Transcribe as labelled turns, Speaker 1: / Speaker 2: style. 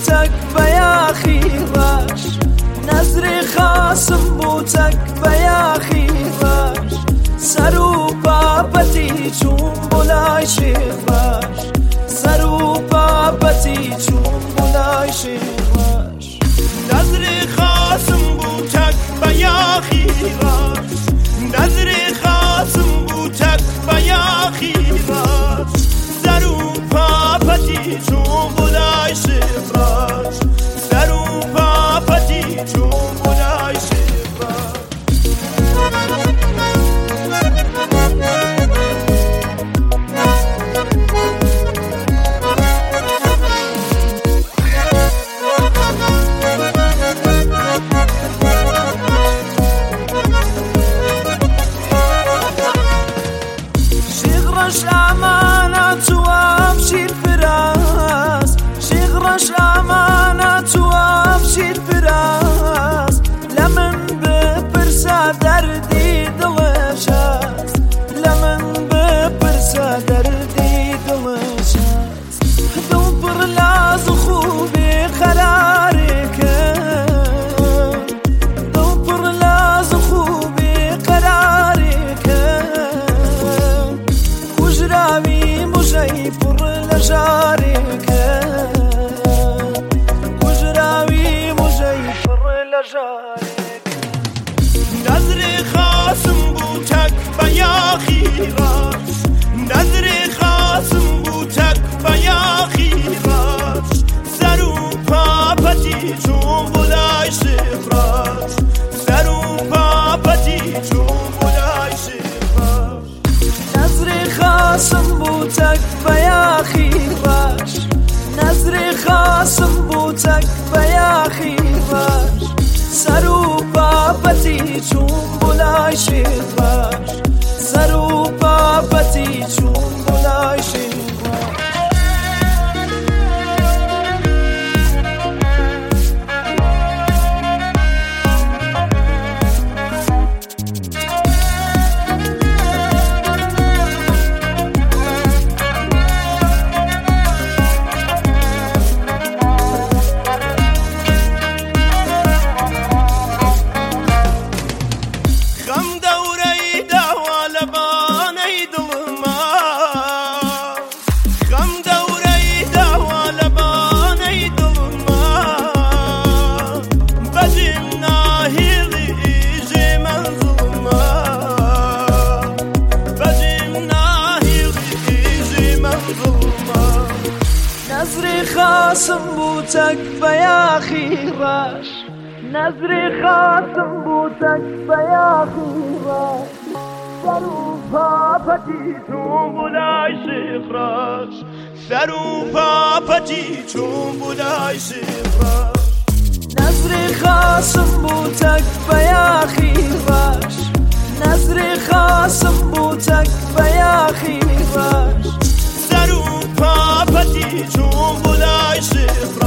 Speaker 1: بوتك بياخي باش نظري خاصم بوتك بياخي باش سرو بابتي چون بلای شیخ باش سرو بابتي چون بلای شیخ باش
Speaker 2: نظري خاصم بوتك بياخي باش نظري خاصم بوتك بياخي باش سرو بابتي چون بلای شیخ باش سرو بابتي چون بلای شیخ باش
Speaker 1: شغرش امانت و افشید فراس شغرش امانت و افشید فراس لمن بپرسا دردی دلش است لمن بپرسا دردی دلش است دل پر لاز خوبی قراری کن دل پر لاز خوبی قراری کن کجراوی مجی پر لجاری کن کجراوی مجی پر لجاری
Speaker 2: نظري خاصم بوتك بياخي باش نظري خاصم بوتك بياخي باش سرو بابتي چون بلای شیخ باش سرو بابتي چون بلای شیخ باش
Speaker 1: نظري خاصم بوتك بياخي باش نظري خاصم بوتك بياخي باش سرو بابتي چون بلای شیخ باش سرو بابتي چون بلای شیخ باش
Speaker 2: غم دوري دوا لباني دلما غم دوري دوا لباني دلما بجمنا هيلي ايجي من ظلما بجمنا هيلي ايجي من ظلما
Speaker 1: نظري خاصم بوتك بياخي باش نظري خاصم بوتك بياخي باش
Speaker 2: سرو بابتي چون بلای شیخ باش سرو بابتي چون بلای شیخ باش
Speaker 1: نظري خاصم بوتك بياخي باش نظري خاصم بوتك بياخي باش
Speaker 2: سرو بابتي چون بلای شیخ